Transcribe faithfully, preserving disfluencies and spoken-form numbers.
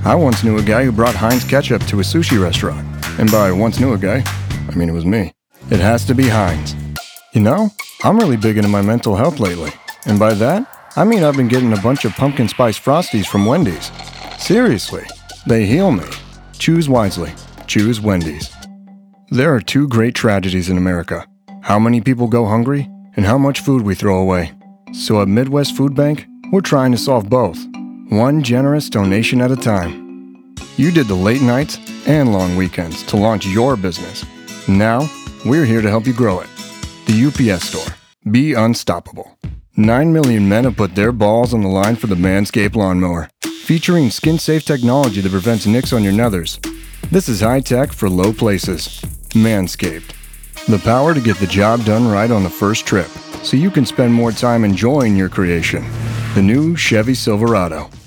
I once knew a guy who brought Heinz ketchup to a sushi restaurant. And by once knew a guy, I mean it was me. It has to be Heinz. You know, I'm really big into my mental health lately. And by that, I mean I've been getting a bunch of pumpkin spice Frosties from Wendy's. Seriously, they heal me. Choose wisely. Choose Wendy's. There are two great tragedies in America. How many people go hungry, and how much food we throw away. So at Midwest Food Bank, we're trying to solve both. One generous donation at a time. You did the late nights and long weekends to launch your business. Now, we're here to help you grow it. The U P S Store. Be unstoppable. Nine million men have put their balls on the line for the Manscaped lawnmower, featuring skin-safe technology that prevents nicks on your nethers. This is high-tech for low places. Manscaped. The power to get the job done right on the first trip, so you can spend more time enjoying your creation. The new Chevy Silverado.